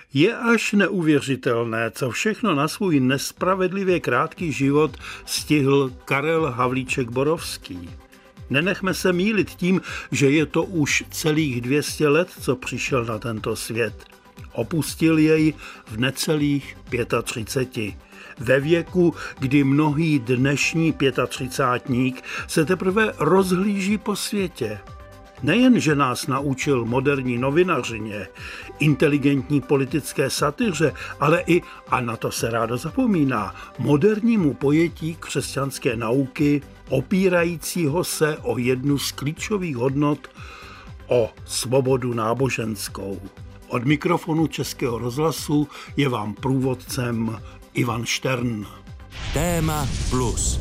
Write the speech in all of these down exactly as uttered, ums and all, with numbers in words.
Je až neuvěřitelné, co všechno na svůj nespravedlivě krátký život stihl Karel Havlíček Borovský. Nenechme se mýlit tím, že je to už celých dvě stě let, co přišel na tento svět. Opustil jej v necelých třiceti pěti. Ve věku, kdy mnohý dnešní třicátník se teprve rozhlíží po světě. Nejen, že nás naučil moderní novinařině, inteligentní politické satyře, ale i, a na to se rádo zapomíná, modernímu pojetí křesťanské nauky, opírajícího se o jednu z klíčových hodnot, o svobodu náboženskou. Od mikrofonu Českého rozhlasu je vám průvodcem Ivan Štern. Téma plus.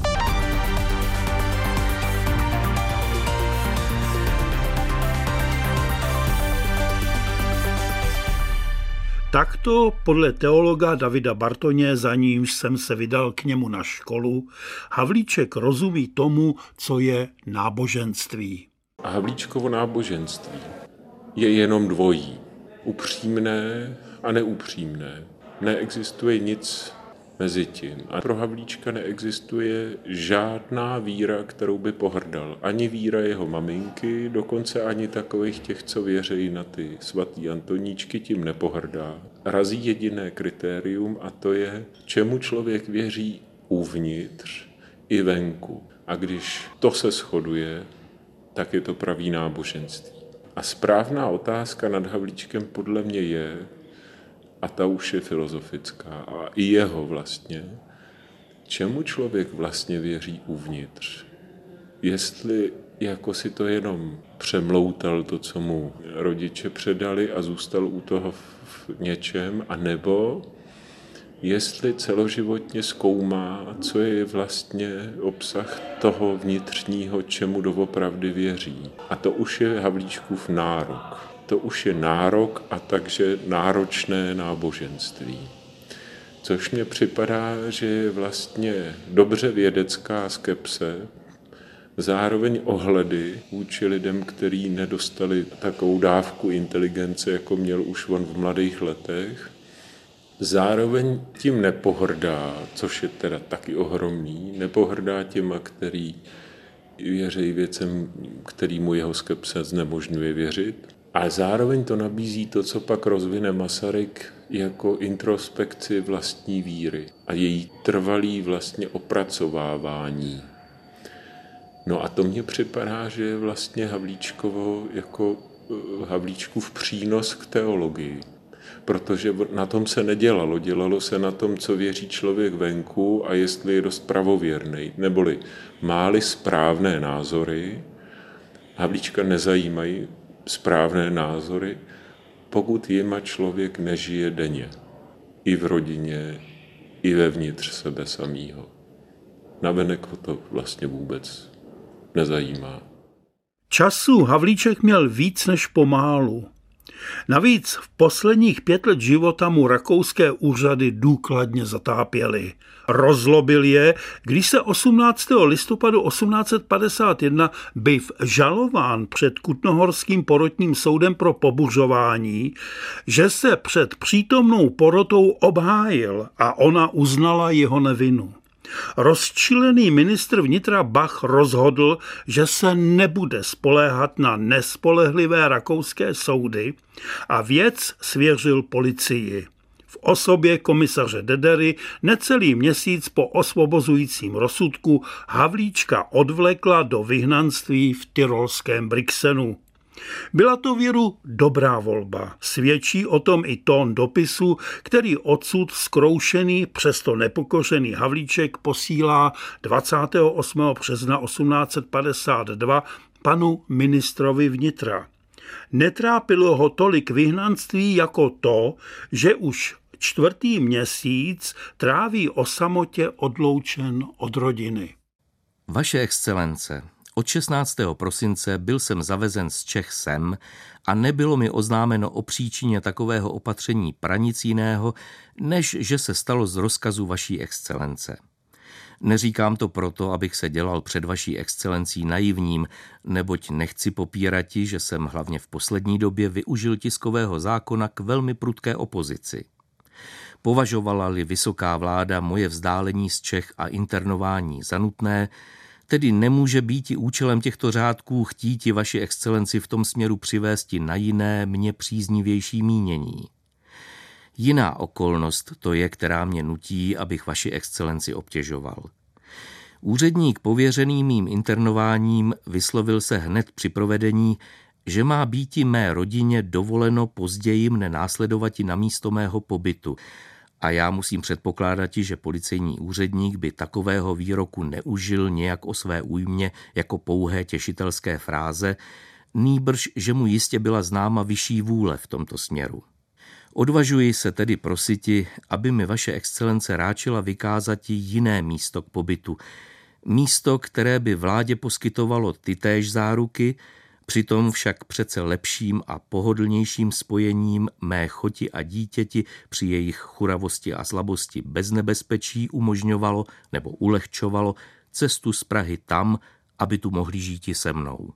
Takto podle teologa Davida Bartoně, za nímž jsem se vydal k němu na školu, Havlíček rozumí tomu, co je náboženství. A Havlíčkovo náboženství je jenom dvojí. Upřímné a neupřímné. Neexistuje nic mezi tím. A pro Havlíčka neexistuje žádná víra, kterou by pohrdal. Ani víra jeho maminky, dokonce ani takových těch, co věří na ty svatý Antoníčky, tím nepohrdá. Razí jediné kritérium a to je, čemu člověk věří uvnitř i venku. A když to se shoduje, tak je to pravý náboženství. A správná otázka nad Havlíčkem podle mě je, a ta už je filozofická, a i jeho vlastně, čemu člověk vlastně věří uvnitř. Jestli jako si to jenom přemloutal to, co mu rodiče předali a zůstal u toho v něčem, anebo jestli celoživotně zkoumá, co je vlastně obsah toho vnitřního, čemu doopravdy věří. A to už je Havlíčkův nárok. To už je nárok a takže náročné náboženství. Což mně připadá, že je vlastně dobře vědecká skepse, zároveň ohledy vůči lidem, kteří nedostali takovou dávku inteligence, jako měl už on v mladých letech. Zároveň tím nepohrdá, což je teda taky ohromný, nepohrdá těma, který věří věcem, který mu jeho skepse znemožňuje věřit. A zároveň to nabízí to, co pak rozvine Masaryk jako introspekci vlastní víry a její trvalý vlastně opracovávání. No a to mně připadá, že je vlastně Havlíčkovo jako Havlíčkův přínos k teologii. Protože na tom se nedělalo. Dělalo se na tom, co věří člověk venku a jestli je dost pravověrný. Neboli má-li správné názory, Havlíčka nezajímají správné názory, pokud jima člověk nežije denně. I v rodině, i vevnitř sebe samýho. Navenek ho to vlastně vůbec nezajímá. Času Havlíček měl víc než pomálu. Navíc v posledních pět let života mu rakouské úřady důkladně zatápěly. Rozlobil je, když se osmnáctého listopadu osmnáct set padesát jedna byv žalován před Kutnohorským porotním soudem pro pobuřování, že se před přítomnou porotou obhájil a ona uznala jeho nevinu. Rozčilený ministr vnitra Bach rozhodl, že se nebude spoléhat na nespolehlivé rakouské soudy a věc svěřil policii. V osobě komisaře Dedery necelý měsíc po osvobozujícím rozsudku Havlíčka odvlekla do vyhnanství v tyrolském Brixenu. Byla to věru dobrá volba. Svědčí o tom i tón dopisu, který odsud zkroušený, přesto nepokořený Havlíček posílá dvacátého osmého března osmnáct set padesát dva panu ministrovi vnitra. Netrápilo ho tolik vyhnanství jako to, že už čtvrtý měsíc tráví o samotě odloučen od rodiny. Vaše excelence, od šestnáctého prosince byl jsem zavezen z Čech sem a nebylo mi oznámeno o příčině takového opatření pra nic jiného, než že se stalo z rozkazu vaší excelence. Neříkám to proto, abych se dělal před vaší excelencí naivním, neboť nechci popírati, že jsem hlavně v poslední době využil tiskového zákona k velmi prudké opozici. Považovala-li vysoká vláda moje vzdálení z Čech a internování za nutné, tedy nemůže býti účelem těchto řádků chtíti vaši excelenci v tom směru přivésti na jiné, mně příznivější mínění. Jiná okolnost to je, která mě nutí, abych vaši excelenci obtěžoval. Úředník pověřený mým internováním vyslovil se hned při provedení, že má býti mé rodině dovoleno později mne následovati na místo mého pobytu, a já musím předpokládat, že policejní úředník by takového výroku neužil nějak o své újmě jako pouhé těšitelské fráze, nýbrž, že mu jistě byla známa vyšší vůle v tomto směru. Odvažuji se tedy prositi, aby mi vaše excelence ráčila vykázati jiné místo k pobytu, místo, které by vládě poskytovalo tytéž záruky, přitom však přece lepším a pohodlnějším spojením mé choti a dítěti při jejich churavosti a slabosti bez nebezpečí umožňovalo nebo ulehčovalo cestu z Prahy tam, aby tu mohli žíti se mnou.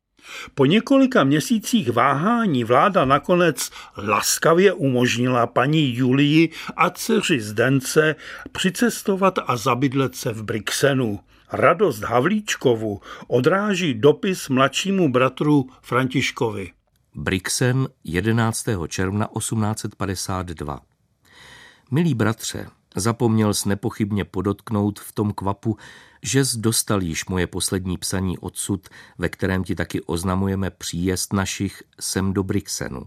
Po několika měsících váhání vláda nakonec laskavě umožnila paní Julii a dceři Zdence přicestovat a zabydlet se v Brixenu. Radost Havlíčkovu odráží dopis mladšímu bratru Františkovi. Brixen, jedenáctého června osmnáct set padesát dva. Milý bratře, zapomněl jsi nepochybně podotknout v tom kvapu, že jsi dostal již moje poslední psaní odsud, ve kterém ti taky oznamujeme příjezd našich sem do Brixenu.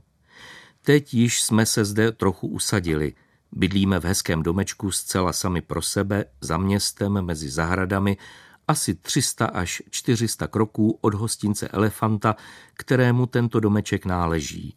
Teď již jsme se zde trochu usadili. Bydlíme v hezkém domečku zcela sami pro sebe, za městem, mezi zahradami, asi tři sta až čtyři sta kroků od hostince Elefanta, kterému tento domeček náleží.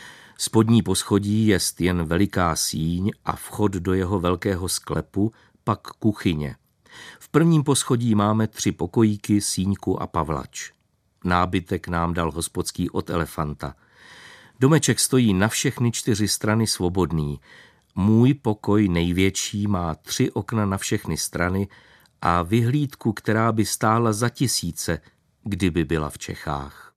Spodní poschodí jest jen veliká síň a vchod do jeho velkého sklepu, pak kuchyně. V prvním poschodí máme tři pokojíky, síňku a pavlač. Nábytek nám dal hospodský od Elefanta. Domeček stojí na všechny čtyři strany svobodný. Můj pokoj největší má tři okna na všechny strany a vyhlídku, která by stála za tisíce, kdyby byla v Čechách.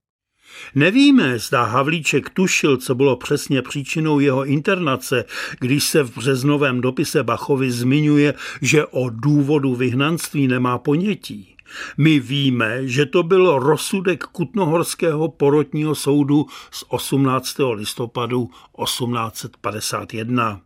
Nevíme, zda Havlíček tušil, co bylo přesně příčinou jeho internace, když se v březnovém dopise Bachovi zmiňuje, že o důvodu vyhnanství nemá ponětí. My víme, že to byl rozsudek Kutnohorského porotního soudu z osmnáctého listopadu osmnáct set padesát jedna.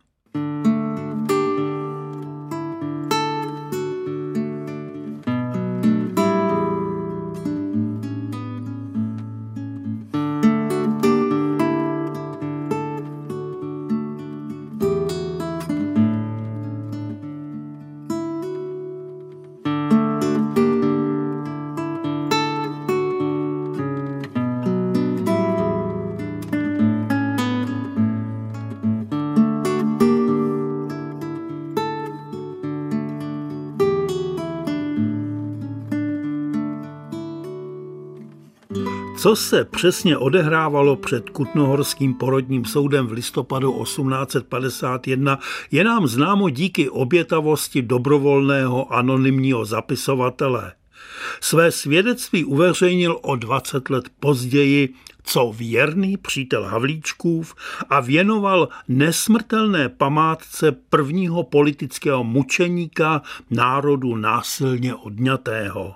Co se přesně odehrávalo před Kutnohorským porotním soudem v listopadu osmnáct set padesát jedna, je nám známo díky obětavosti dobrovolného anonymního zapisovatele. Své svědectví uveřejnil o dvacet let později co věrný přítel Havlíčkův a věnoval nesmrtelné památce prvního politického mučeníka národu násilně odňatého.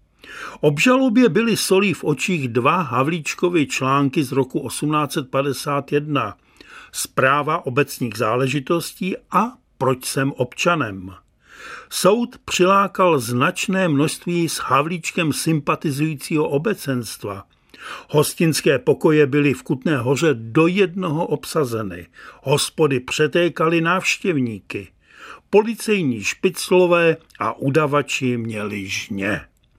Obžalobě byly solí v očích dva Havlíčkovy články z roku osmnáct set padesát jedna. Zpráva obecních záležitostí a Proč jsem občanem. Soud přilákal značné množství s Havlíčkem sympatizujícího obecenstva. Hostinské pokoje byly v Kutné Hoře do jednoho obsazeny. Hospody přetékaly návštěvníky. Policejní špiclové a udavači měli žně.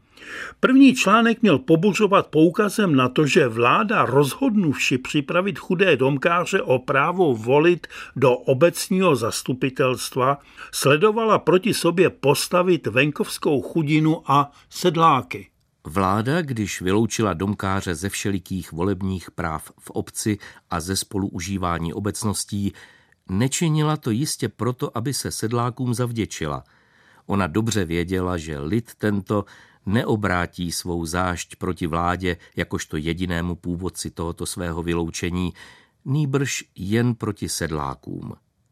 První článek měl pobuřovat poukazem na to, že vláda, rozhodnuvši připravit chudé domkáře o právo volit do obecního zastupitelstva, sledovala proti sobě postavit venkovskou chudinu a sedláky. Vláda, když vyloučila domkáře ze všelikých volebních práv v obci a ze spoluužívání obecností, nečinila to jistě proto, aby se sedlákům zavděčila. Ona dobře věděla, že lid tento neobrátí svou zášť proti vládě jakožto jedinému původci tohoto svého vyloučení, nýbrž jen proti sedlákům.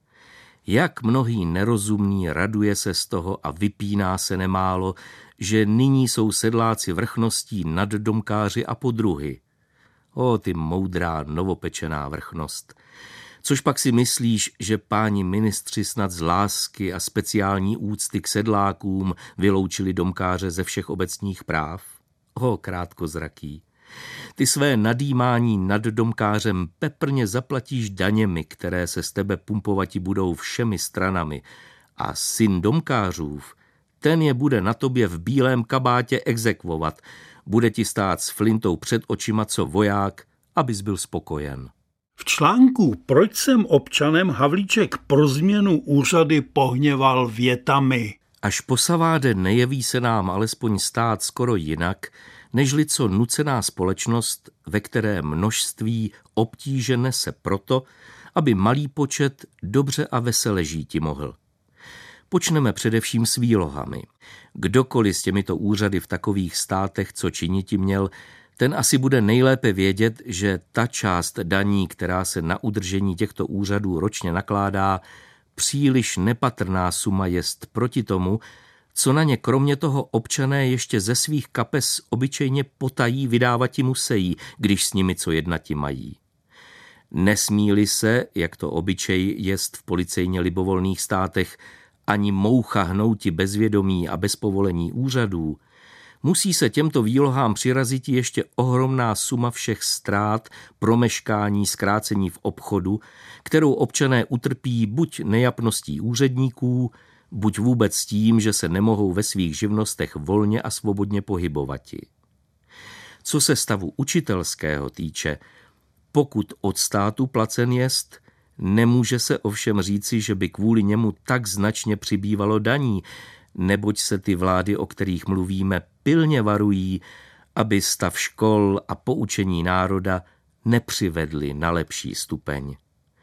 Jak mnohý nerozumný raduje se z toho a vypíná se nemálo, že nyní jsou sedláci vrchností nad domkáři a podruhy. O, ty moudrá novopečená vrchnost. Což pak si myslíš, že páni ministři snad z lásky a speciální úcty k sedlákům vyloučili domkáře ze všech obecních práv? O, krátkozraký. Ty své nadýmání nad domkářem peprně zaplatíš daněmi, které se z tebe pumpovati budou všemi stranami. A syn domkářův, ten je bude na tobě v bílém kabátě exekvovat. Bude ti stát s flintou před očima co voják, abys byl spokojen. V článku Proč jsem občanem Havlíček pro změnu úřady pohněval větami. Až posaváde nejeví se nám alespoň stát skoro jinak, nežli co nucená společnost, ve které množství obtíže nese proto, aby malý počet dobře a vesele žíti mohl. Počneme především s výlohami. Kdokoliv s těmito úřady v takových státech, co činiti měl, ten asi bude nejlépe vědět, že ta část daní, která se na udržení těchto úřadů ročně nakládá, příliš nepatrná suma jest proti tomu, co na ně kromě toho občané ještě ze svých kapes obyčejně potají vydávati musejí, když s nimi co jednati mají. Nesmí-li se, jak to obyčej jest v policejně libovolných státech, ani moucha hnouti bez vědomí a bez povolení úřadů, musí se těmto výlohám přirazit ještě ohromná suma všech ztrát, promeškání, zkrácení v obchodu, kterou občané utrpí buď nejapností úředníků, buď vůbec tím, že se nemohou ve svých živnostech volně a svobodně pohybovati. Co se stavu učitelského týče, pokud od státu placen jest, nemůže se ovšem říci, že by kvůli němu tak značně přibývalo daní, neboť se ty vlády, o kterých mluvíme, pilně varují, aby stav škol a poučení národa nepřivedli na lepší stupeň.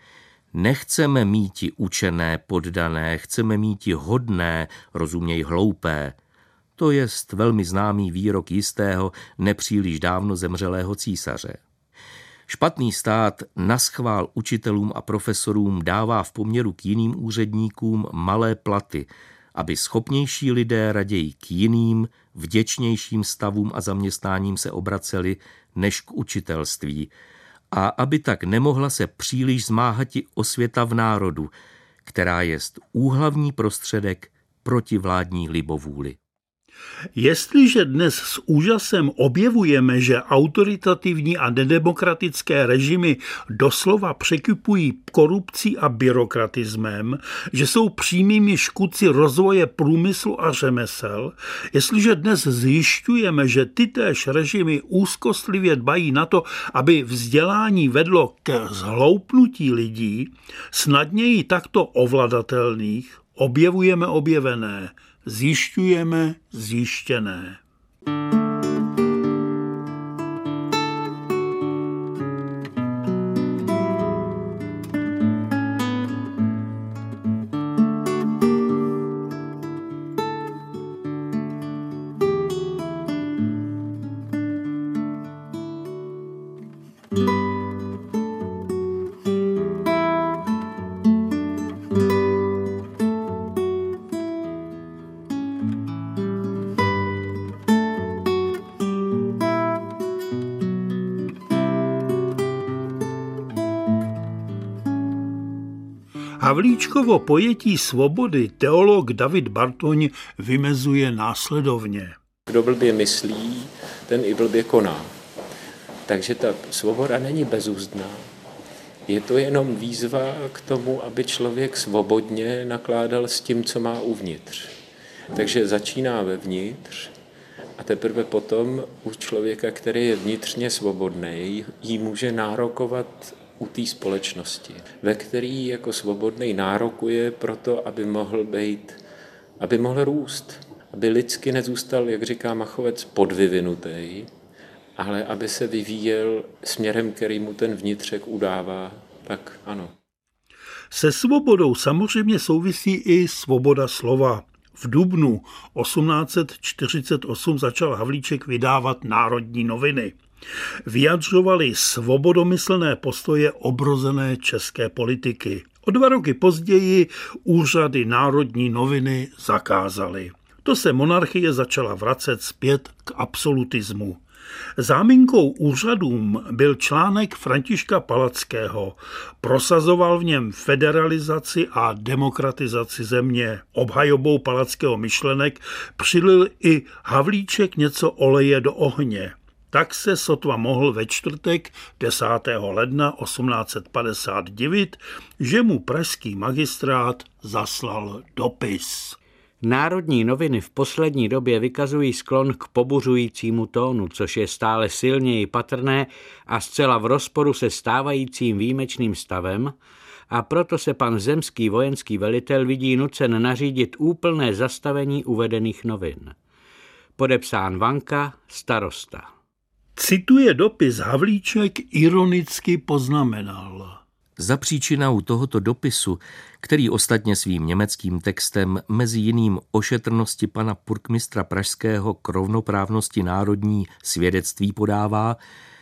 Nechceme míti učené poddané, chceme míti hodné, rozuměj hloupé. To jest velmi známý výrok jistého, nepříliš dávno zemřelého císaře. Špatný stát naschvál učitelům a profesorům dává v poměru k jiným úředníkům malé platy, aby schopnější lidé raději k jiným, vděčnějším stavům a zaměstnáním se obraceli než k učitelství, a aby tak nemohla se příliš zmáhati osvěta v národu, která jest úhlavní prostředek proti vládní libovůli. Jestliže dnes s úžasem objevujeme, že autoritativní a nedemokratické režimy doslova překypují korupcí a byrokratismem, že jsou přímými škůdci rozvoje průmyslu a řemesel, jestliže dnes zjišťujeme, že tytéž režimy úzkostlivě dbají na to, aby vzdělání vedlo ke zhloupnutí lidí, snadněji takto ovladatelných, objevujeme objevené, zjišťujeme zjištěné. Havlíčkovo pojetí svobody teolog David Bartoň vymezuje následovně. Kdo blbě myslí, ten i blbě koná. Takže ta svoboda není bezúzdná. Je to jenom výzva k tomu, aby člověk svobodně nakládal s tím, co má uvnitř. Takže začíná vevnitř a teprve potom u člověka, který je vnitřně svobodný, jí může nárokovat u té společnosti, ve který jako svobodný nárokuje proto, aby mohl být, aby mohl růst, aby lidsky nezůstal, jak říká Machovec, podvyvinutý, ale aby se vyvíjel směrem, který mu ten vnitřek udává, tak ano. Se svobodou samozřejmě souvisí i svoboda slova. V dubnu osmnáct set čtyřicet osm začal Havlíček vydávat Národní noviny. Vyjadřovali svobodomyslné postoje obrozené české politiky. O dva roky později úřady Národní noviny zakázaly. To se monarchie začala vracet zpět k absolutismu. Záminkou úřadům byl článek Františka Palackého. Prosazoval v něm federalizaci a demokratizaci země. Obhajobou Palackého myšlenek přilil i Havlíček něco oleje do ohně. Tak se sotva mohl ve čtvrtek desátého ledna osmnáct set padesát divit, že mu pražský magistrát zaslal dopis. Národní noviny v poslední době vykazují sklon k pobuřujícímu tónu, což je stále silněji patrné a zcela v rozporu se stávajícím výjimečným stavem, a proto se pan zemský vojenský velitel vidí nucen nařídit úplné zastavení uvedených novin. Podepsán Vanka, starosta. Cituje dopis Havlíček, ironicky poznamenal. Za příčinou tohoto dopisu, který ostatně svým německým textem mezi jiným o šetrnosti pana purkmistra pražského k rovnoprávnosti národní svědectví podává,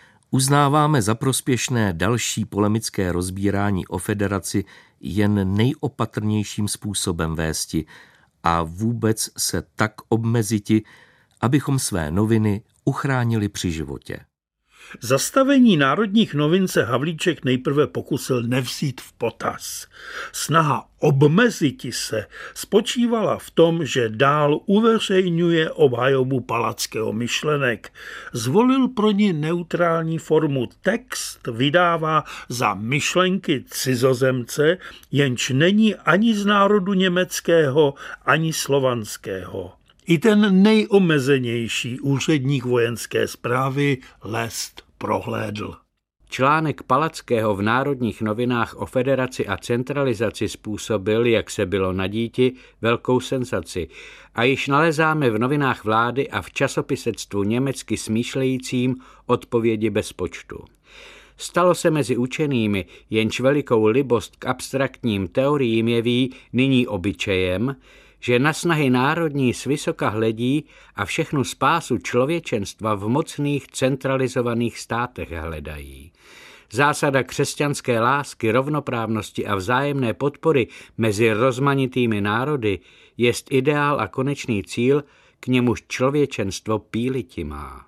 uznáváme za prospěšné další polemické rozbírání o federaci jen nejopatrnějším způsobem vésti a vůbec se tak obmeziti, abychom své noviny uchránili při životě. Zastavení Národních novin se Havlíček nejprve pokusil nevzít v potaz. Snaha obmeziti se spočívala v tom, že dál uveřejňuje obhajobu Palackého myšlenek. Zvolil pro ní neutrální formu. Text vydává za myšlenky cizozemce, jenž není ani z národu německého, ani slovanského. I ten nejomezenější úředník vojenské správy lest prohlédl. Článek Palackého v Národních novinách o federaci a centralizaci způsobil, jak se bylo na díti, velkou senzaci a již nalezáme v novinách vlády a v časopisectvu německy smýšlejícím odpovědi bez počtu. Stalo se mezi učenými, jenž velikou libost k abstraktním teoriím jeví, nyní obyčejem, že na snahy národní svysoka hledí a všechnu spásu člověčenstva v mocných centralizovaných státech hledají. Zásada křesťanské lásky, rovnoprávnosti a vzájemné podpory mezi rozmanitými národy jest ideál a konečný cíl, k němuž člověčenstvo píliti má.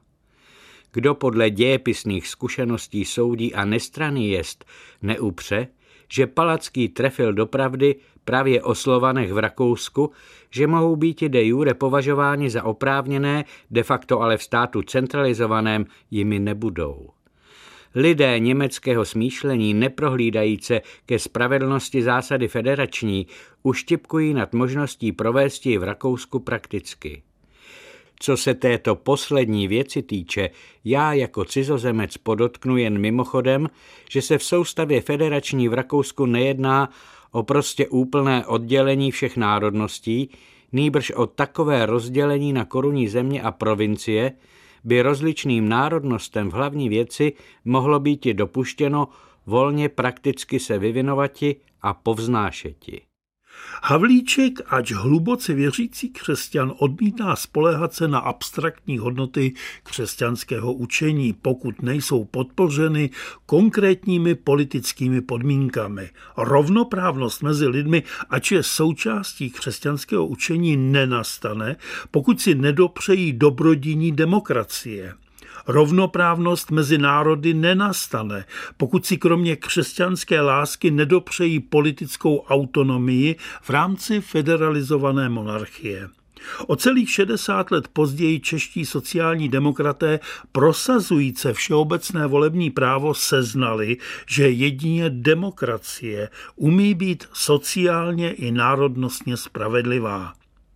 Kdo podle dějepisných zkušeností soudí a nestranný jest, neupře, že Palacký trefil do pravdy právě o Slovanech v Rakousku, že mohou být de jure považováni za oprávněné, de facto ale v státu centralizovaném jimi nebudou. Lidé německého smýšlení neprohlídajíce ke spravedlnosti zásady federační uštipkují nad možností provést ji v Rakousku prakticky. Co se této poslední věci týče, já jako cizozemec podotknu jen mimochodem, že se v soustavě federační v Rakousku nejedná o prostě úplné oddělení všech národností, nýbrž o takové rozdělení na korunní země a provincie, by rozličným národnostem v hlavní věci mohlo být i dopuštěno volně prakticky se vyvinovati a povznášeti. Havlíček, ač hluboce věřící křesťan, odmítá spoléhat se na abstraktní hodnoty křesťanského učení, pokud nejsou podpořeny konkrétními politickými podmínkami. Rovnoprávnost mezi lidmi, ač je součástí křesťanského učení, nenastane, pokud si nedopřejí dobrodiní demokracie. Rovnoprávnost mezi národy nenastane, pokud si kromě křesťanské lásky nedopřejí politickou autonomii v rámci federalizované monarchie. O celých šedesát let později čeští sociální demokraté prosazujíce všeobecné volební právo seznali, že jedině demokracie umí být sociálně i národnostně spravedlivá.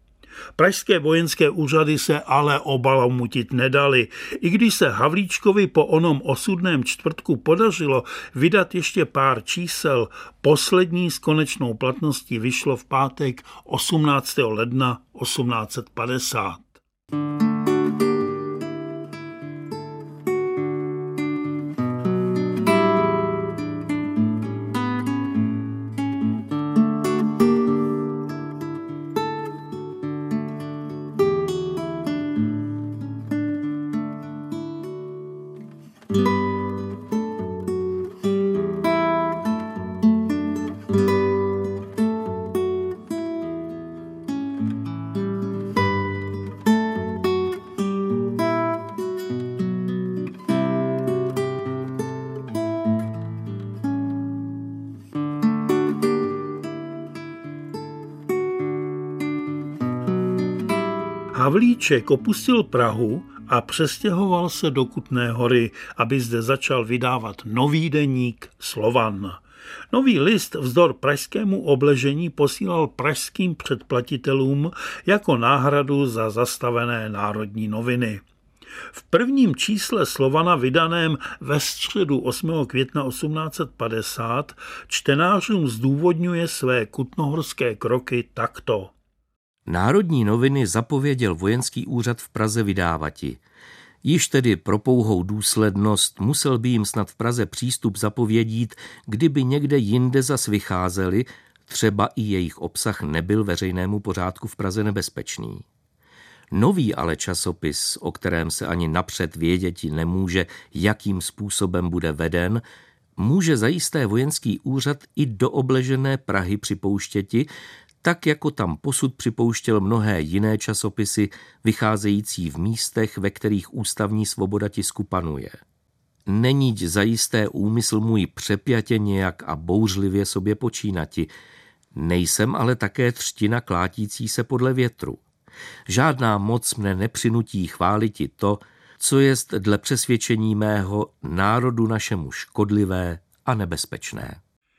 Pražské vojenské úřady se ale obalamutit nedali. I když se Havlíčkovi po onom osudném čtvrtku podařilo vydat ještě pár čísel, poslední s konečnou platností vyšlo v pátek osmnáctého ledna osmnáct set padesát. Havlíček opustil Prahu a přestěhoval se do Kutné Hory, aby zde začal vydávat nový deník Slovan. Nový list vzdor pražskému obležení posílal pražským předplatitelům jako náhradu za zastavené Národní noviny. V prvním čísle Slovana vydaném ve středu osmého května osmnáct set padesát čtenářům zdůvodňuje své kutnohorské kroky takto. Národní noviny zapověděl vojenský úřad v Praze vydávati. Již tedy pro pouhou důslednost musel by jim snad v Praze přístup zapovědít, kdyby někde jinde zas vycházeli, třeba i jejich obsah nebyl veřejnému pořádku v Praze nebezpečný. Nový ale časopis, o kterém se ani napřed věděti nemůže, jakým způsobem bude veden, může zajisté vojenský úřad i do obležené Prahy připouštěti, tak jako tam posud připouštěl mnohé jiné časopisy, vycházející v místech, ve kterých ústavní svoboda tisku panuje. Neníť zajisté úmysl můj přepjatě nějak a bouřlivě sobě počínati, nejsem ale také třtina klátící se podle větru. Žádná moc mne nepřinutí chváliti to, co jest dle přesvědčení mého národu našemu škodlivé a nebezpečné.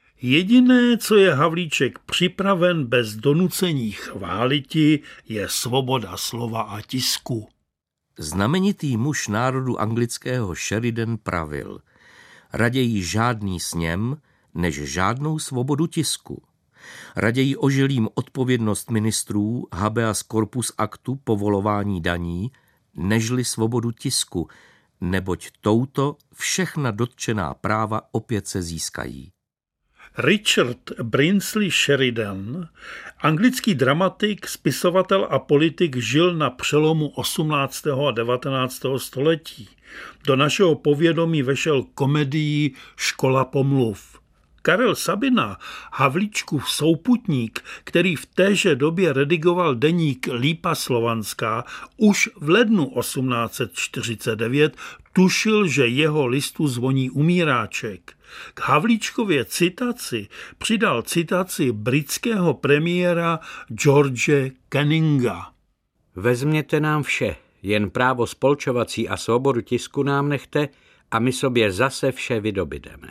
Jediné, co je Havlíček připraven bez donucení chváliti, je svoboda slova a tisku. Znamenitý muž národu anglického Sheridan pravil: raději žádný sněm, než žádnou svobodu tisku. Raději oželím odpovědnost ministrů, habeas corpus aktu, povolování daní, nežli svobodu tisku, neboť touto všechna dotčená práva opět se získají. Richard Brinsley Sheridan, anglický dramatik, spisovatel a politik, žil na přelomu osmnáctého a devatenáctého století. Do našeho povědomí vešel komedií Škola pomluv. Karel Sabina, Havlíčkův souputník, který v téže době redigoval deník Lípa Slovanská, už v lednu osmnáct set čtyřicet devět tušil, že jeho listu zvoní umíráček. K Havlíčkově citaci přidal citaci britského premiéra George Canninga. Vezměte nám vše, jen právo spolčovací a svobodu tisku nám nechte a my sobě zase vše vydobydeme.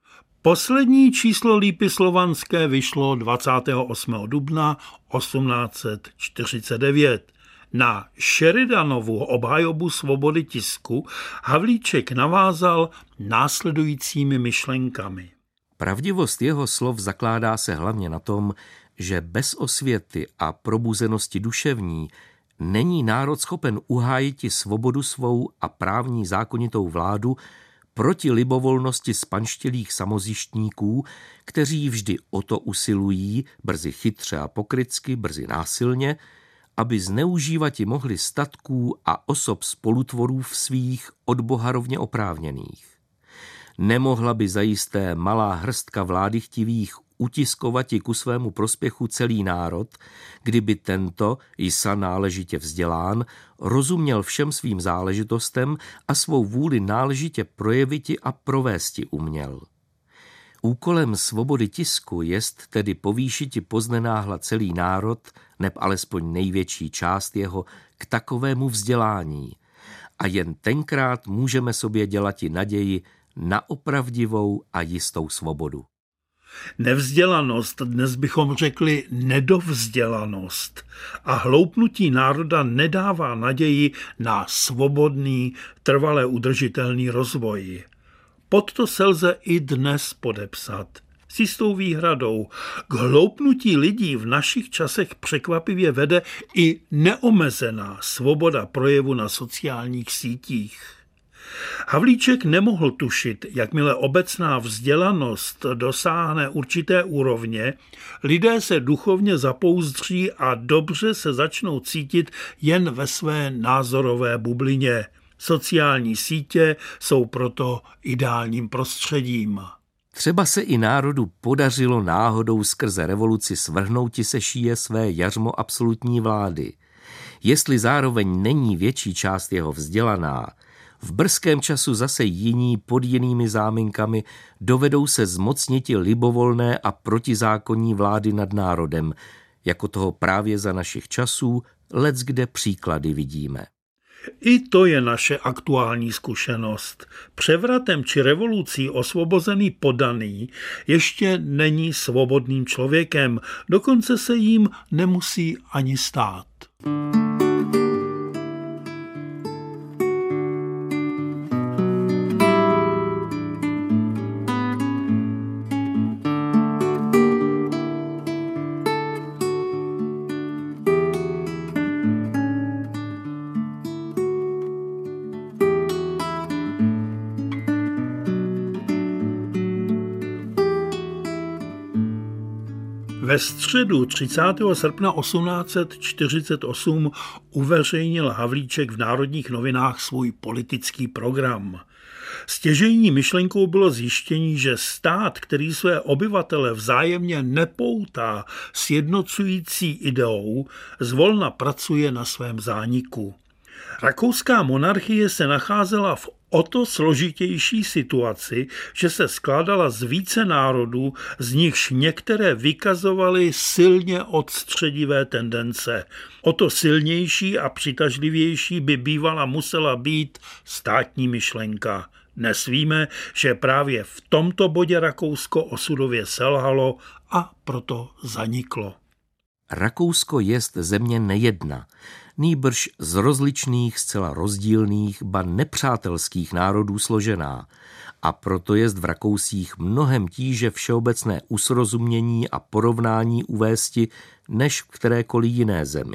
Poslední číslo Lípy Slovanské vyšlo dvacátého osmého dubna osmnáct set čtyřicet devět. Na Sheridanovu obhajobu svobody tisku Havlíček navázal následujícími myšlenkami. Pravdivost jeho slov zakládá se hlavně na tom, že bez osvěty a probuzenosti duševní není národ schopen uhájiti svobodu svou a právní zákonitou vládu proti libovolnosti spanštělých samozjištníků, kteří vždy o to usilují, brzy chytře a pokrytsky, brzy násilně, aby zneužívati mohli statků a osob spolutvorů svých od Boha rovně oprávněných. Nemohla by zajisté malá hrstka vlády chtivých utiskovati ku svému prospěchu celý národ, kdyby tento, jisa náležitě vzdělán, rozuměl všem svým záležitostem a svou vůli náležitě projeviti a provésti uměl. Úkolem svobody tisku jest tedy povýšiti poznenáhla celý národ, neb alespoň největší část jeho, k takovému vzdělání. A jen tenkrát můžeme sobě dělati naději na opravdivou a jistou svobodu. Nevzdělanost, dnes bychom řekli nedovzdělanost, a hloupnutí národa nedává naději na svobodný, trvale udržitelný rozvoj. Pod to se lze i dnes podepsat. S jistou výhradou. K hloupnutí lidí v našich časech překvapivě vede i neomezená svoboda projevu na sociálních sítích. Havlíček nemohl tušit, jakmile obecná vzdělanost dosáhne určité úrovně, lidé se duchovně zapouzdří a dobře se začnou cítit jen ve své názorové bublině. Sociální sítě jsou proto ideálním prostředím. Třeba se i národu podařilo náhodou skrze revoluci svrhnouti se šíje své jařmo absolutní vlády. Jestli zároveň není větší část jeho vzdělaná, v brzkém času zase jiní pod jinými záminkami dovedou se zmocniti libovolné a protizákonní vlády nad národem, jako toho právě za našich časů leckde příklady vidíme. I to je naše aktuální zkušenost. Převratem či revolucí osvobozený poddaný ještě není svobodným člověkem, dokonce se jím nemusí ani stát. Ve středu třicátého srpna osmnáct set čtyřicet osm uveřejnil Havlíček v Národních novinách svůj politický program. Stěžejní myšlenkou bylo zjištění, že stát, který své obyvatele vzájemně nepoutá sjednocující ideou, zvolna pracuje na svém zániku. Rakouská monarchie se nacházela v o to složitější situaci, že se skládala z více národů, z nichž některé vykazovaly silně odstředivé tendence. O to silnější a přitažlivější by bývala musela být státní myšlenka. Dnes víme, že právě v tomto bodě Rakousko osudově selhalo a proto zaniklo. Rakousko jest země nejedna, nýbrž z rozličných, zcela rozdílných, ba nepřátelských národů složená, a proto jest v Rakousích mnohem tíže všeobecné usrozumění a porovnání uvésti než v kterékoliv jiné zemi.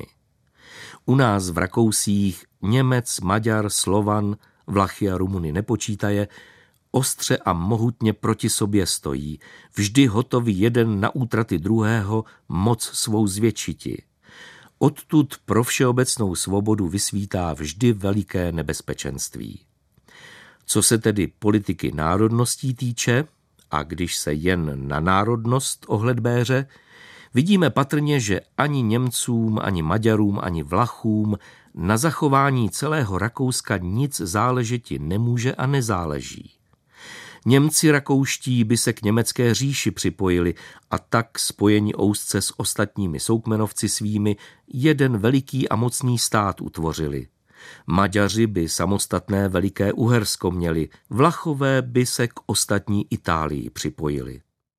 U nás v Rakousích Němec, Maďar, Slovan, Vlachy a Rumuny nepočítaje, ostře a mohutně proti sobě stojí, vždy hotový jeden na útraty druhého moc svou zvětšiti. Odtud pro všeobecnou svobodu vysvítá vždy veliké nebezpečenství. Co se tedy politiky národností týče, a když se jen na národnost ohled béře, vidíme patrně, že ani Němcům, ani Maďarům, ani Vlachům na zachování celého Rakouska nic záležeti nemůže a nezáleží. Němci rakouští by se k německé říši připojili a tak spojení úzce s ostatními soukmenovci svými jeden veliký a mocný stát utvořili. Maďaři by samostatné veliké Uhersko měli, Vlachové by se k ostatní Itálii připojili.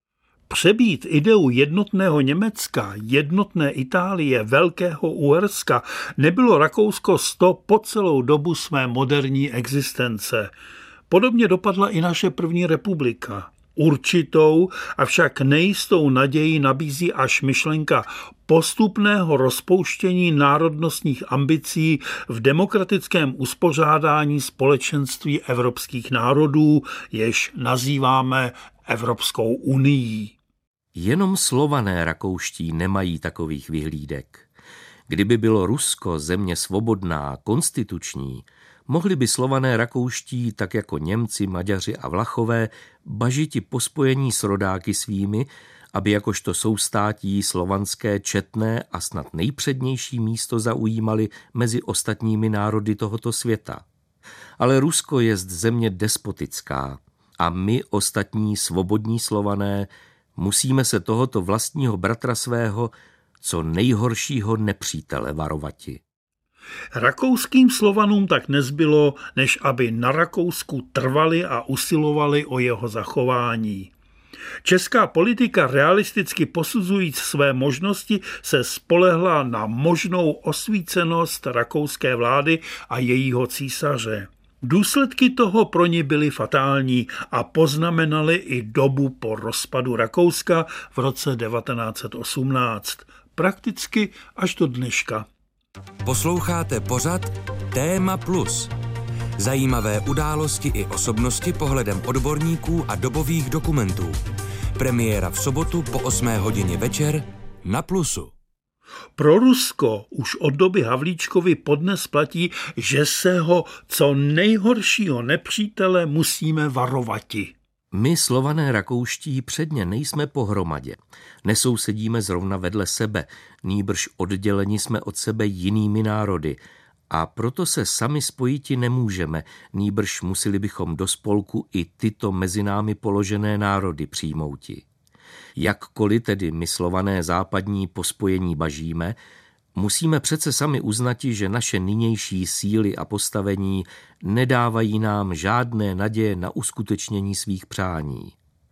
Přebít ideu jednotného Německa, jednotné Itálie, velkého Uherska nebylo Rakousko sto po celou dobu své moderní existence. Podobně dopadla i naše první republika. Určitou, avšak nejistou naději nabízí až myšlenka postupného rozpouštění národnostních ambicí v demokratickém uspořádání společenství evropských národů, jež nazýváme Evropskou unií. Jenom Slované rakouští nemají takových vyhlídek. Kdyby bylo Rusko země svobodná, konstituční, mohli by Slované rakouští, tak jako Němci, Maďaři a Vlachové, bažiti po spojení s rodáky svými, aby jakožto soustátí slovanské četné a snad nejpřednější místo zaujímali mezi ostatními národy tohoto světa. Ale Rusko jest země despotická a my, ostatní svobodní Slované, musíme se tohoto vlastního bratra svého co nejhoršího nepřítele varovati. Rakouským Slovanům tak nezbylo, než aby na Rakousku trvali a usilovali o jeho zachování. Česká politika realisticky posuzujíc své možnosti se spolehla na možnou osvícenost rakouské vlády a jejího císaře. Důsledky toho pro ní byly fatální a poznamenaly i dobu po rozpadu Rakouska v roce devatenáct set osmnáct, prakticky až do dneška. Posloucháte pořad Téma Plus. Zajímavé události i osobnosti pohledem odborníků a dobových dokumentů. Premiéra v sobotu po osmé hodině večer na Plusu. Pro Rusko už od doby Havlíčkovy podnes platí, že se ho co nejhoršího nepřítele musíme varovati. My, Slované rakouští, předně nejsme pohromadě. Nesousedíme zrovna vedle sebe, nýbrž odděleni jsme od sebe jinými národy. A proto se sami spojiti nemůžeme, nýbrž museli bychom do spolku i tyto mezi námi položené národy přijmouti. Jakkoliv tedy my Slované západní po spojení bažíme, musíme přece sami uznati, že naše nynější síly a postavení nedávají nám žádné naděje na uskutečnění svých přání.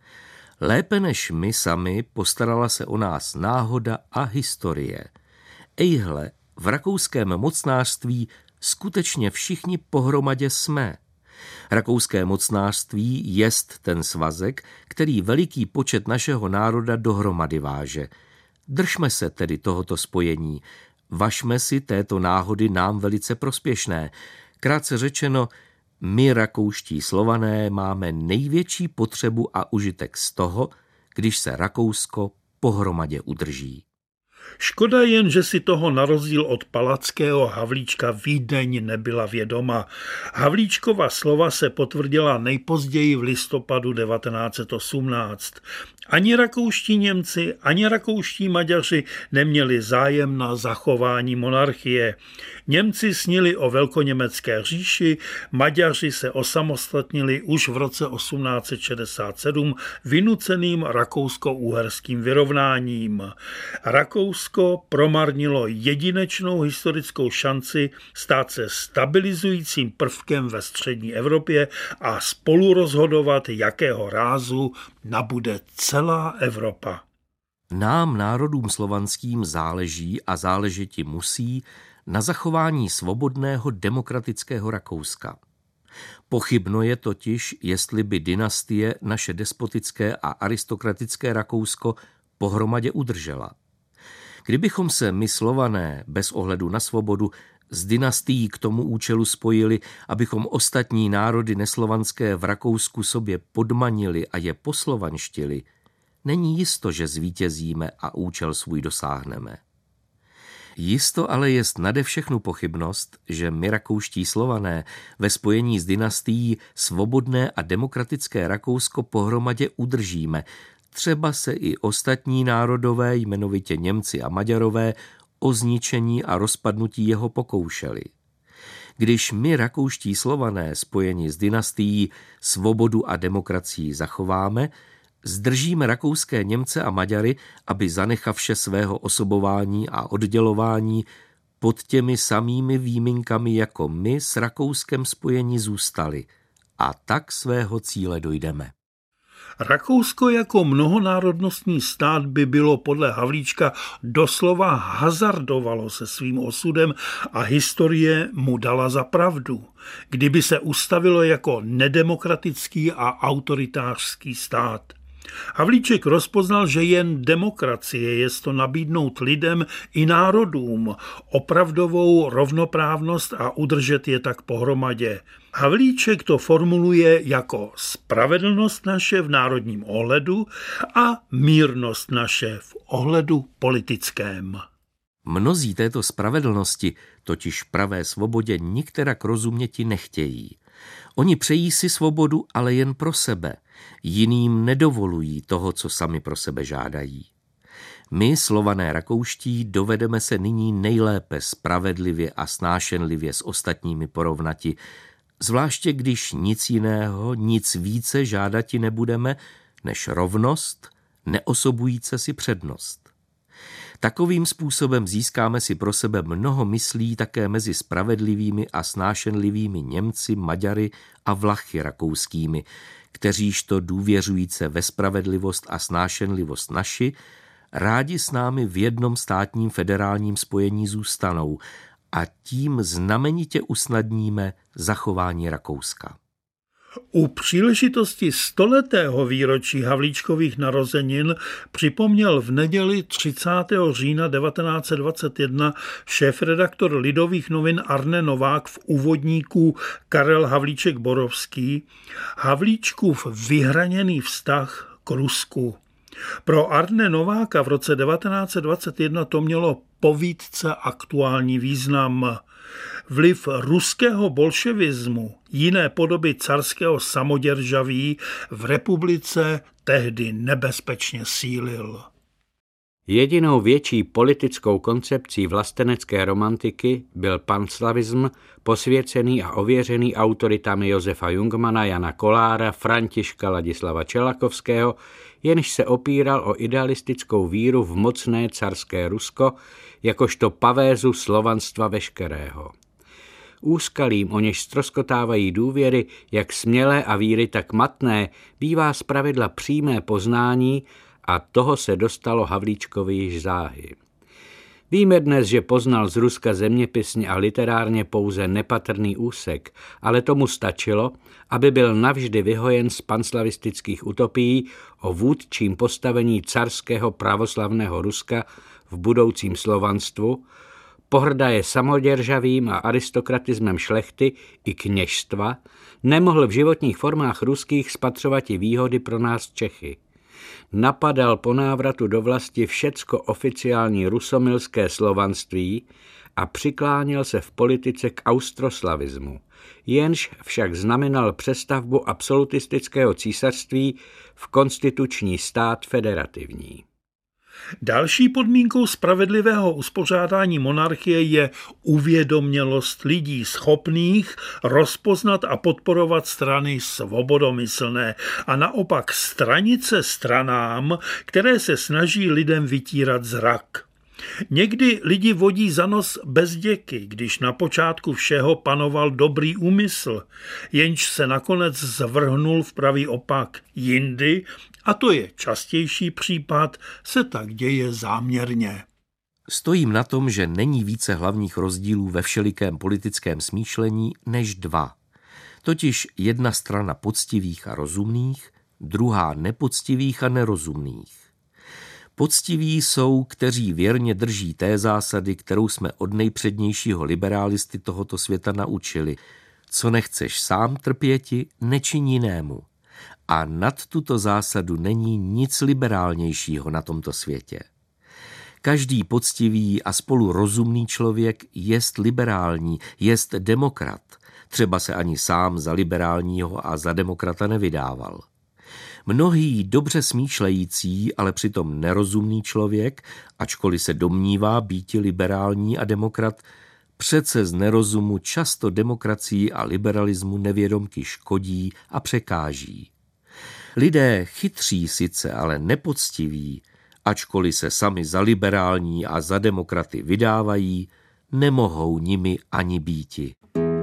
Lépe než my sami postarala se o nás náhoda a historie. Ejhle, v rakouském mocnářství skutečně všichni pohromadě jsme. Rakouské mocnářství jest ten svazek, který veliký počet našeho národa dohromady váže. Držme se tedy tohoto spojení, važme si této náhody nám velice prospěšné. Krátce řečeno, my rakouští Slované máme největší potřebu a užitek z toho, když se Rakousko pohromadě udrží. Škoda jen, že si toho na rozdíl od Palackého Havlíčka Vídeň nebyla vědoma. Havlíčkova slova se potvrdila nejpozději v listopadu devatenáct set osmnáct. Ani rakouští Němci, ani rakouští Maďaři neměli zájem na zachování monarchie. Němci snili o velkoněmecké říši, Maďaři se osamostatnili už v roce osmnáct set šedesát sedm vynuceným rakousko-uherským vyrovnáním. Rakousko promarnilo jedinečnou historickou šanci stát se stabilizujícím prvkem ve střední Evropě a spolu rozhodovat, jakého rázu nabude celá Evropa. Nám, národům slovanským, záleží a záležeti musí na zachování svobodného demokratického Rakouska. Pochybno je totiž, jestli by dynastie naše despotické a aristokratické Rakousko pohromadě udržela. Kdybychom se my Slované bez ohledu na svobodu s dynastií k tomu účelu spojili, abychom ostatní národy neslovanské v Rakousku sobě podmanili a je poslovanštili, není jisto, že zvítězíme a účel svůj dosáhneme. Jisto ale jest nade všechnu pochybnost, že my rakouští Slované ve spojení s dynastií svobodné a demokratické Rakousko pohromadě udržíme, třeba se i ostatní národové, jmenovitě Němci a Maďarové, o zničení a rozpadnutí jeho pokoušeli. Když my rakouští Slované spojeni s dynastií svobodu a demokracii zachováme, zdržíme rakouské Němce a Maďary, aby zanechavše svého osobování a oddělování pod těmi samými výjinkami jako my s Rakouskem spojeni zůstali a tak svého cíle dojdeme. Rakousko jako mnohonárodnostní stát by bylo podle Havlíčka doslova hazardovalo se svým osudem a historie mu dala za pravdu, kdyby se ustavilo jako nedemokratický a autoritářský stát. Havlíček rozpoznal, že jen demokracie je to nabídnout lidem i národům opravdovou rovnoprávnost a udržet je tak pohromadě. Havlíček to formuluje jako spravedlnost naše v národním ohledu a mírnost naše v ohledu politickém. Mnozí této spravedlnosti, totiž pravé svobodě, nikterak rozuměti nechtějí. Oni přejí si svobodu, ale jen pro sebe. Jiným nedovolují toho, co sami pro sebe žádají. My, Slované rakouští, dovedeme se nyní nejlépe spravedlivě a snášenlivě s ostatními porovnati, zvláště když nic jiného, nic více žádati nebudeme, než rovnost, neosobujíce si přednost. Takovým způsobem získáme si pro sebe mnoho myslí také mezi spravedlivými a snášenlivými Němci, Maďary a Vlachy rakouskými, kteříž to důvěřujíce ve spravedlivost a snášenlivost naši, rádi s námi v jednom státním federálním spojení zůstanou a tím znamenitě usnadníme zachování Rakouska. U příležitosti stoletého výročí Havlíčkových narozenin připomněl v neděli třicátého října devatenáct set dvacet jedna šéfredaktor Lidových novin Arne Novák v úvodníku Karel Havlíček-Borovský Havlíčkův vyhraněný vztah k Rusku. Pro Arne Nováka v roce devatenáct set dvacet jedna to mělo povídce aktuální význam. Vliv ruského bolševismu, jiné podoby carského samoděržaví v republice tehdy nebezpečně sílil. Jedinou větší politickou koncepcí vlastenecké romantiky byl panslavism, posvěcený a ověřený autoritami Josefa Jungmana, Jana Kolára, Františka Ladislava Čelakovského, jenž se opíral o idealistickou víru v mocné carské Rusko, jakožto pavézu slovanstva veškerého. Úskalím, o něž ztroskotávají důvěry, jak smělé a víry tak matné, bývá zpravidla přímé poznání, a toho se dostalo Havlíčkovi již záhy. Víme dnes, že poznal z Ruska zeměpisně a literárně pouze nepatrný úsek, ale tomu stačilo, aby byl navždy vyhojen z panslavistických utopií o vůdčím postavení carského pravoslavného Ruska v budoucím slovanstvu, pohrdaje samoděržavým a aristokratismem šlechty i kněžstva, nemohl v životních formách ruských spatřovat i výhody pro nás Čechy. Napadal po návratu do vlasti všecko oficiální rusomilské slovanství a přikláněl se v politice k austroslavismu, jenž však znamenal přestavbu absolutistického císařství v konstituční stát federativní. Další podmínkou spravedlivého uspořádání monarchie je uvědomělost lidí schopných rozpoznat a podporovat strany svobodomyslné a naopak stranit se stranám, které se snaží lidem vytírat zrak. Někdy lidi vodí za nos bezděky, když na počátku všeho panoval dobrý úmysl, jenž se nakonec zvrhnul v pravý opak. Jindy, a to je častější případ, se tak děje záměrně. Stojím na tom, že není více hlavních rozdílů ve všelikém politickém smýšlení než dva. Totiž jedna strana poctivých a rozumných, druhá nepoctivých a nerozumných. Poctiví jsou, kteří věrně drží té zásady, kterou jsme od nejpřednějšího liberalisty tohoto světa naučili. Co nechceš sám trpěti, nečiň jinému. A nad tuto zásadu není nic liberálnějšího na tomto světě. Každý poctivý a spolu rozumný člověk jest liberální, jest demokrat. Třeba se ani sám za liberálního a za demokrata nevydával. Mnohý dobře smýšlející, ale přitom nerozumný člověk, ačkoliv se domnívá býti liberální a demokrat, přece z nerozumu často demokracii a liberalismu nevědomky škodí a překáží. Lidé chytří sice, ale nepoctiví, ačkoliv se sami za liberální a za demokraty vydávají, nemohou nimi ani býti.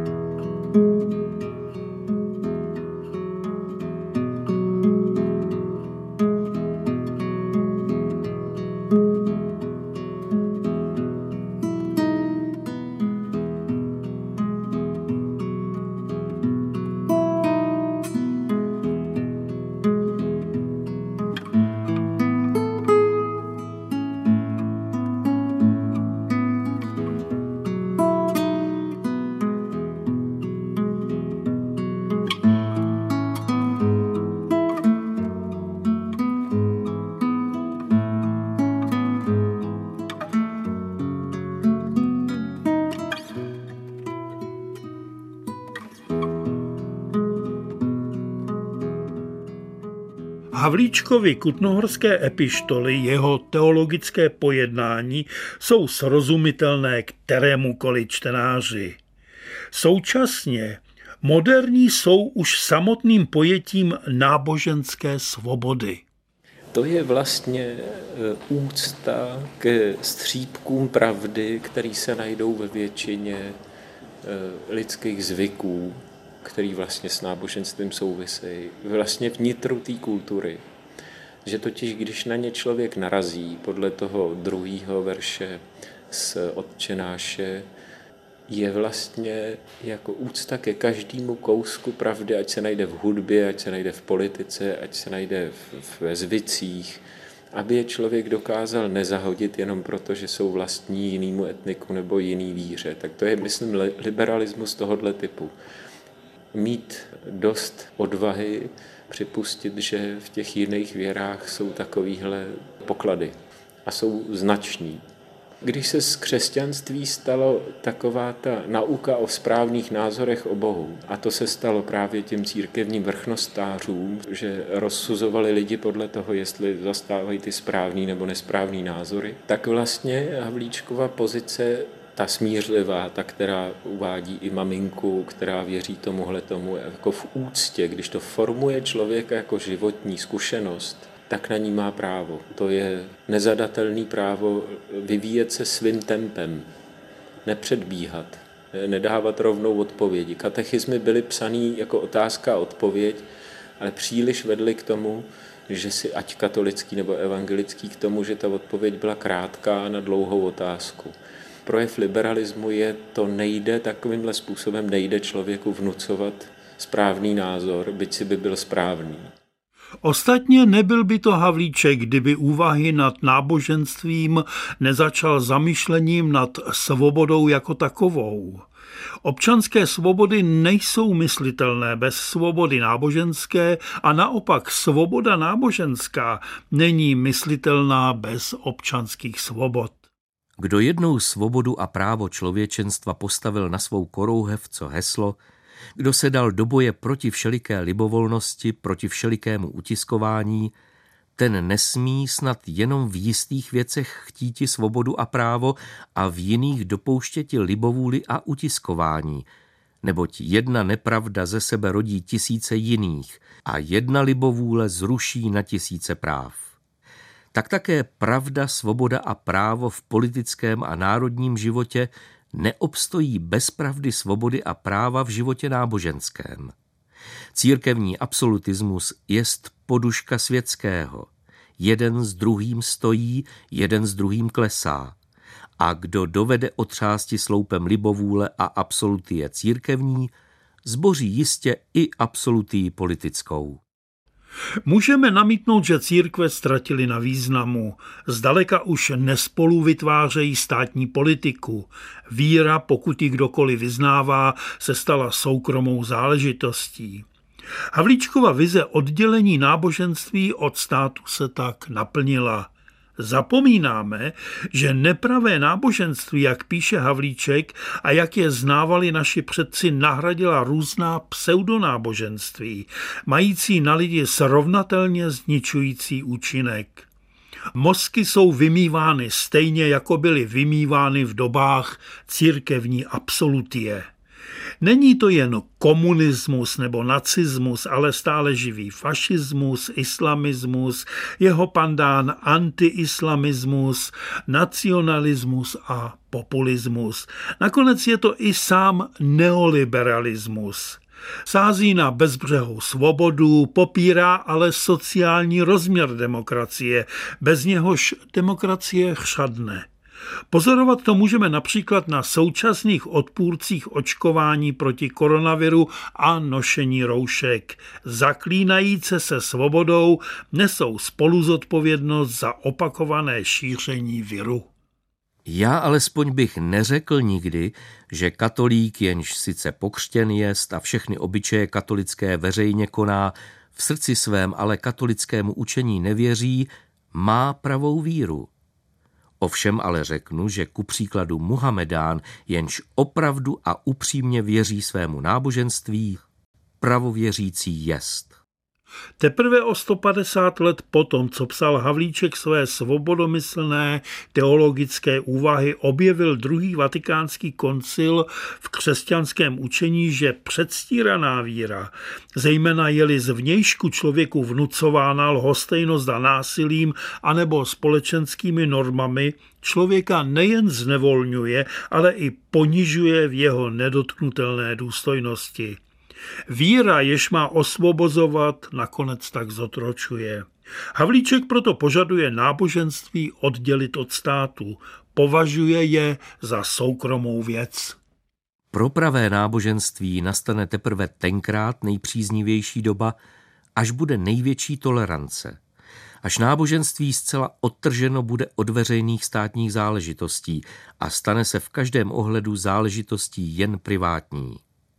Havlíčkovy kutnohorské epištoly, jeho teologické pojednání jsou srozumitelné kterémukoliv čtenáři. Současně moderní jsou už samotným pojetím náboženské svobody. To je vlastně úcta ke střípkům pravdy, které se najdou ve většině lidských zvyků, který vlastně s náboženstvím souvisejí, vlastně vnitru té kultury. Že totiž, když na ně člověk narazí, podle toho druhého verše z Otčenáše, je vlastně jako úcta ke každému kousku pravdy, ať se najde v hudbě, ať se najde v politice, ať se najde ve zvicích, aby je člověk dokázal nezahodit jenom proto, že jsou vlastní jinému etniku nebo jiný víře. Tak to je, myslím, liberalismus tohoto typu. Mít dost odvahy připustit, že v těch jiných věrách jsou takovýhle poklady a jsou znační. Když se z křesťanství stalo taková ta nauka o správných názorech o Bohu, a to se stalo právě těm církevním vrchnostářům, že rozsuzovali lidi podle toho, jestli zastávají ty správný nebo nesprávný názory, tak vlastně Havlíčkova pozice, ta smířlivá, ta, která uvádí i maminku, která věří tomuhle tomu, jako v úctě, když to formuje člověka jako životní zkušenost, tak na ní má právo. To je nezadatelné právo vyvíjet se svým tempem, nepředbíhat, nedávat rovnou odpovědi. Katechismy byly psaný jako otázka a odpověď, ale příliš vedly k tomu, že si ať katolický nebo evangelický k tomu, že ta odpověď byla krátká na dlouhou otázku. Projev liberalismu je, to nejde takovýmhle způsobem, nejde člověku vnucovat správný názor, byť si by byl správný. Ostatně nebyl by to Havlíček, kdyby úvahy nad náboženstvím nezačal zamyšlením nad svobodou jako takovou. Občanské svobody nejsou myslitelné bez svobody náboženské a naopak svoboda náboženská není myslitelná bez občanských svobod. Kdo jednou svobodu a právo člověčenstva postavil na svou korouhevco heslo, kdo se dal do boje proti všeliké libovolnosti, proti všelikému utiskování, ten nesmí snad jenom v jistých věcech chtíti svobodu a právo a v jiných dopouštěti libovůli a utiskování, neboť jedna nepravda ze sebe rodí tisíce jiných a jedna libovůle zruší na tisíce práv. Tak také pravda, svoboda a právo v politickém a národním životě neobstojí bez pravdy, svobody a práva v životě náboženském. Církevní absolutismus jest poduška světského. Jeden s druhým stojí, jeden s druhým klesá. A kdo dovede otřásti sloupem libovůle a absolutie církevní, zboří jistě i absolutii politickou. Můžeme namítnout, že církve ztratily na významu. Zdaleka už nespolu vytvářejí státní politiku. Víra, pokud ji kdokoliv vyznává, se stala soukromou záležitostí. Havlíčkova vize oddělení náboženství od státu se tak naplnila. Zapomínáme, že nepravé náboženství, jak píše Havlíček a jak je znávali naši předci, nahradila různá pseudonáboženství, mající na lidi srovnatelně zničující účinek. Mozky jsou vymývány stejně, jako byly vymývány v dobách církevní absolutie. Není to jen komunismus nebo nacismus, ale stále živý fašismus, islamismus, jeho pandán antiislamismus, nacionalismus a populismus. Nakonec je to i sám neoliberalismus. Sází na bezbřehou svobodu, popírá ale sociální rozměr demokracie, bez něhož demokracie chřadne. Pozorovat to můžeme například na současných odpůrcích očkování proti koronaviru a nošení roušek. Zaklínajíce se svobodou nesou spoluzodpovědnost za opakované šíření viru. Já alespoň bych neřekl nikdy, že katolík, jenž sice pokřtěn jest a všechny obyčeje katolické veřejně koná, v srdci svém ale katolickému učení nevěří, má pravou víru. Ovšem ale řeknu, že ku příkladu Muhamedán, jenž opravdu a upřímně věří svému náboženství, pravověřící jest. Teprve o sto padesát let potom, co psal Havlíček své svobodomyslné teologické úvahy, objevil druhý vatikánský koncil v křesťanském učení, že předstíraná víra, zejména je-li zvnějšku člověku vnucována lhostejnost a násilím anebo společenskými normami, člověka nejen znevolňuje, ale i ponižuje v jeho nedotknutelné důstojnosti. Víra, jež má osvobozovat, nakonec tak zotročuje. Havlíček proto požaduje náboženství oddělit od státu, považuje je za soukromou věc. Pro pravé náboženství nastane teprve tenkrát nejpříznivější doba, až bude největší tolerance. Až náboženství zcela odtrženo bude od veřejných státních záležitostí a stane se v každém ohledu záležitostí jen privátní.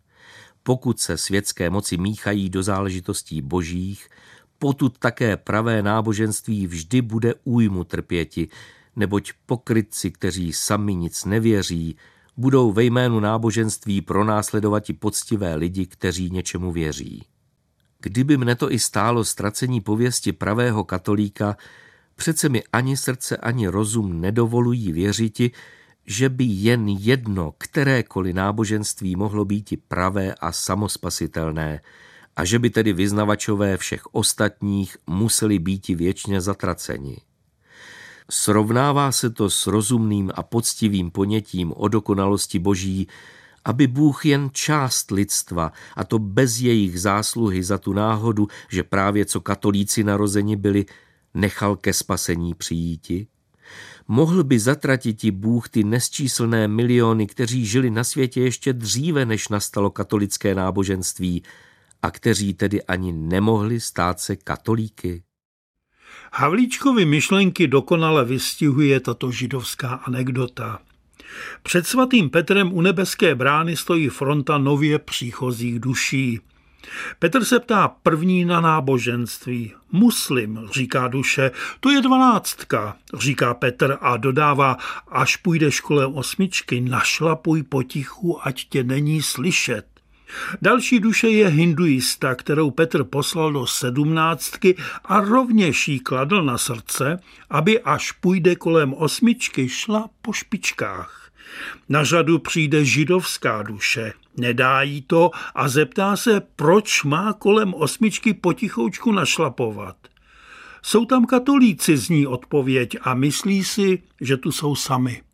Pokud se světské moci míchají do záležitostí božích, potud také pravé náboženství vždy bude újmu trpěti, neboť pokrytci, kteří sami nic nevěří, budou ve jménu náboženství pronásledovat i poctivé lidi, kteří něčemu věří. Kdyby mne to i stálo ztracení pověsti pravého katolíka, přece mi ani srdce, ani rozum nedovolují věřiti, že by jen jedno, kterékoliv náboženství mohlo být i pravé a samospasitelné, a že by tedy vyznavačové všech ostatních museli být i věčně zatraceni. Srovnává se to s rozumným a poctivým ponětím o dokonalosti Boží, aby Bůh jen část lidstva, a to bez jejich zásluhy za tu náhodu, že právě co katolíci narozeni byli, nechal ke spasení přijíti? Mohl by zatratiti Bůh ty nesčíslné miliony, kteří žili na světě ještě dříve, než nastalo katolické náboženství, a kteří tedy ani nemohli stát se katolíky? Havlíčkovy myšlenky dokonale vystihuje tato židovská anekdota. Před svatým Petrem u nebeské brány stojí fronta nově příchozích duší. Petr se ptá první na náboženství. Muslim, říká duše, to je dvanáctka, říká Petr a dodává, až půjdeš kolem osmičky, našlapuj potichu, ať tě není slyšet. Další duše je hinduista, kterou Petr poslal do sedmnáctky a rovněž jí kladl na srdce, aby až půjde kolem osmičky, šla po špičkách. Na řadu přijde židovská duše, nedá jí to a zeptá se, proč má kolem osmičky potichoučku našlapovat. Jsou tam katolíci, zní odpověď, a myslí si, že tu jsou sami.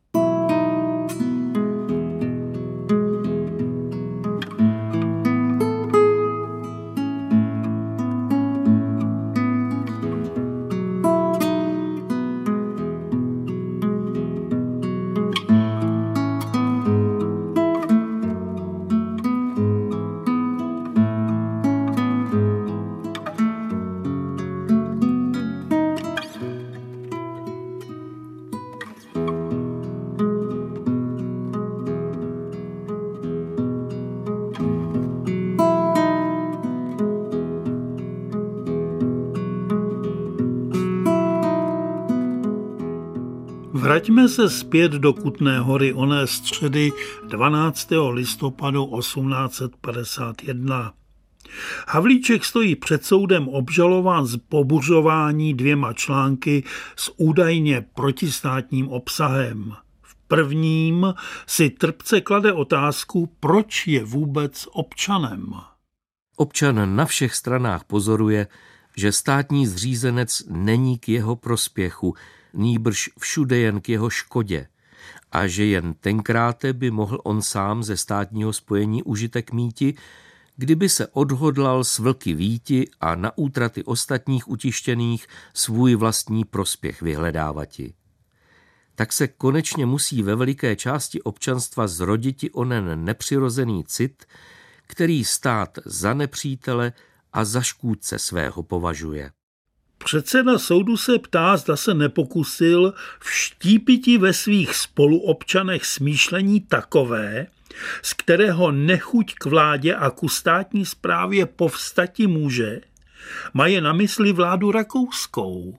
Vraťme se zpět do Kutné Hory oné středy dvanáctého listopadu osmnáct set padesát jedna. Havlíček stojí před soudem obžalován z pobuřování dvěma články s údajně protistátním obsahem. V prvním si trpce klade otázku, proč je vůbec občanem. Občan na všech stranách pozoruje, že státní zřízenec není k jeho prospěchu, nýbrž všude jen k jeho škodě, a že jen tenkráte by mohl on sám ze státního spojení užitek míti, kdyby se odhodlal s vlky víti a na útraty ostatních utištěných svůj vlastní prospěch vyhledávati. Tak se konečně musí ve veliké části občanstva zroditi onen nepřirozený cit, který stát za nepřítele a za škůdce svého považuje. Předseda soudu se ptá, zda se nepokusil vštípiti ve svých spoluobčanech smýšlení takové, z kterého nechuť k vládě a ku státní správě povstati může, mají na mysli vládu rakouskou.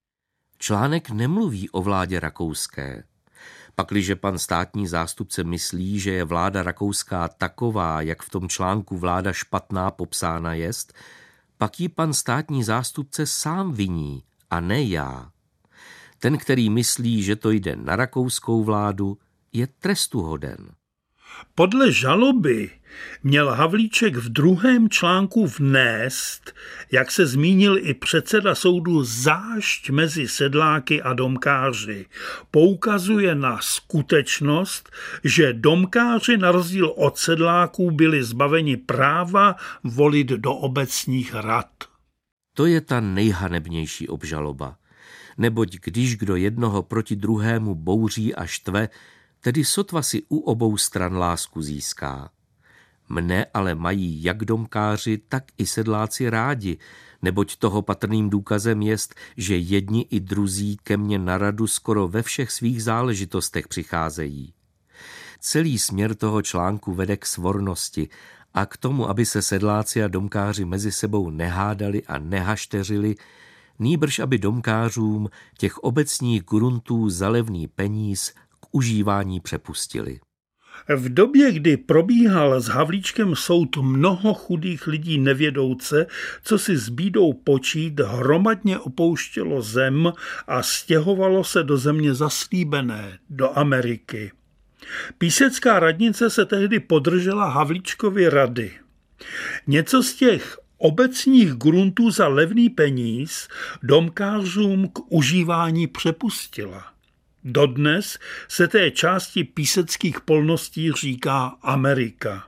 Článek nemluví o vládě rakouské. Pakliže pan státní zástupce myslí, že je vláda rakouská taková, jak v tom článku vláda špatná popsána jest, pak ji pan státní zástupce sám viní, a ne já. Ten, který myslí, že to jde na rakouskou vládu, je trestuhoden. Podle žaloby měl Havlíček v druhém článku vnést, jak se zmínil i předseda soudu, zášť mezi sedláky a domkáři. Poukazuje na skutečnost, že domkáři na rozdíl od sedláků byli zbaveni práva volit do obecních rad. To je ta nejhanebnější obžaloba. Neboť když kdo jednoho proti druhému bouří a štve, tedy sotva si u obou stran lásku získá. Mne ale mají jak domkáři, tak i sedláci rádi, neboť toho patrným důkazem jest, že jedni i druzí ke mně na radu skoro ve všech svých záležitostech přicházejí. Celý směr toho článku vede k svornosti a k tomu, aby se sedláci a domkáři mezi sebou nehádali a nehašteřili, nýbrž aby domkářům těch obecních gruntů za levný peníz k užívání přepustili. V době, kdy probíhal s Havlíčkem soud, mnoho chudých lidí nevědouce, co si s bídou počít, hromadně opouštělo zem a stěhovalo se do země zaslíbené, do Ameriky. Písecká radnice se tehdy podržela Havlíčkovy rady. Něco z těch obecních gruntů za levný peníz domkářům k užívání přepustila. Dodnes se té části píseckých polností říká Amerika.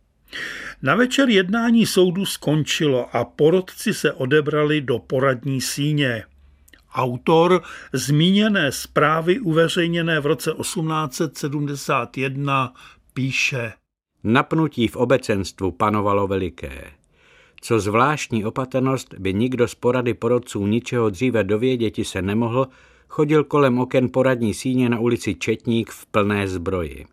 Na večer jednání soudu skončilo a porotci se odebrali do poradní síně. Autor zmíněné zprávy uveřejněné v roce osmnáct set sedmdesát jedna píše: Napnutí v obecenstvu panovalo veliké. Co zvláštní opatrnost by nikdo z porady porotců ničeho dříve dověděti se nemohl, chodil kolem oken poradní síně na ulici Četník v plné zbroji.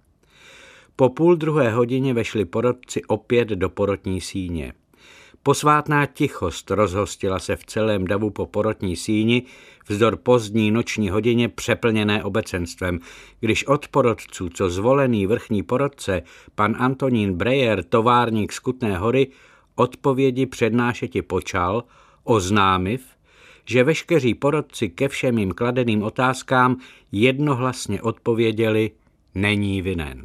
Po půl druhé hodině vešli porotci opět do porotní síně. Posvátná tichost rozhostila se v celém davu po porotní síni vzdor pozdní noční hodině přeplněné obecenstvem, když od porotců, co zvolený vrchní porotce, pan Antonín Breyer, továrník z Kutné Hory, odpovědi přednášeti počal, oznámiv, že veškeří porotci ke všem jim kladeným otázkám jednohlasně odpověděli: není vinen.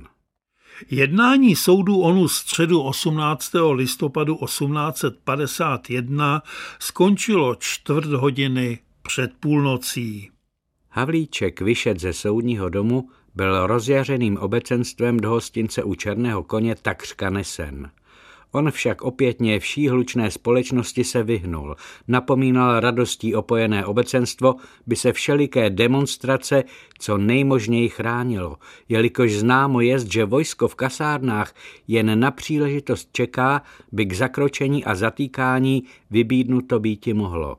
Jednání soudu onu středu osmnáctého listopadu osmnáct set padesát jedna skončilo čtvrt hodiny před půlnocí. Havlíček vyšet ze soudního domu byl rozjařeným obecenstvem do hostince u Černého koně takřka nesen. On však opětně vší hlučné společnosti se vyhnul. Napomínal radostí opojené obecenstvo, by se všeliké demonstrace co nejmožněji chránilo, jelikož známo jest, že vojsko v kasárnách jen na příležitost čeká, by k zakročení a zatýkání vybídnuto býti mohlo.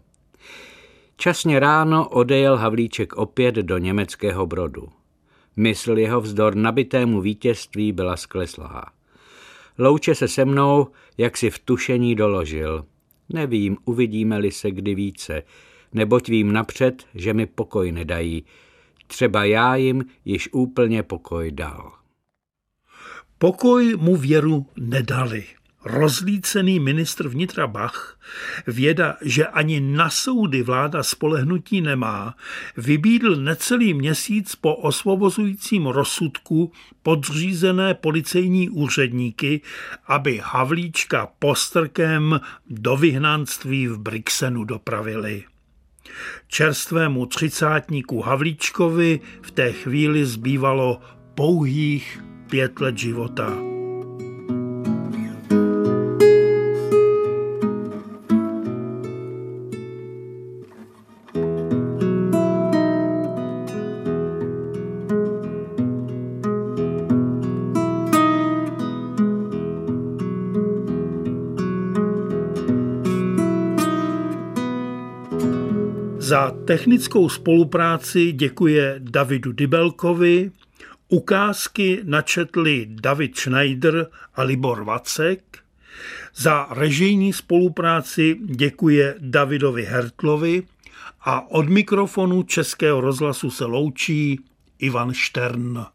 Časně ráno odejel Havlíček opět do německého Brodu. Mysl jeho vzdor nabitému vítězství byla skleslá. Louče se se mnou, jak si v tušení doložil. Nevím, uvidíme-li se kdy více, neboť vím napřed, že mi pokoj nedají. Třeba já jim již úplně pokoj dal. Pokoj mu věru nedali. Rozlícený ministr vnitra Bach, věda, že ani na soudy vláda spolehnutí nemá, vybídl necelý měsíc po osvobozujícím rozsudku podřízené policejní úředníky, aby Havlíčka postrkem do vyhnanství v Brixenu dopravili. Čerstvému třicátníku Havlíčkovi v té chvíli zbývalo pouhých pět let života. Za technickou spolupráci děkuje Davidu Dybelkovi, ukázky načetli David Schneider a Libor Vacek, za režijní spolupráci děkuje Davidovi Hertlovi a od mikrofonu Českého rozhlasu se loučí Ivan Štern.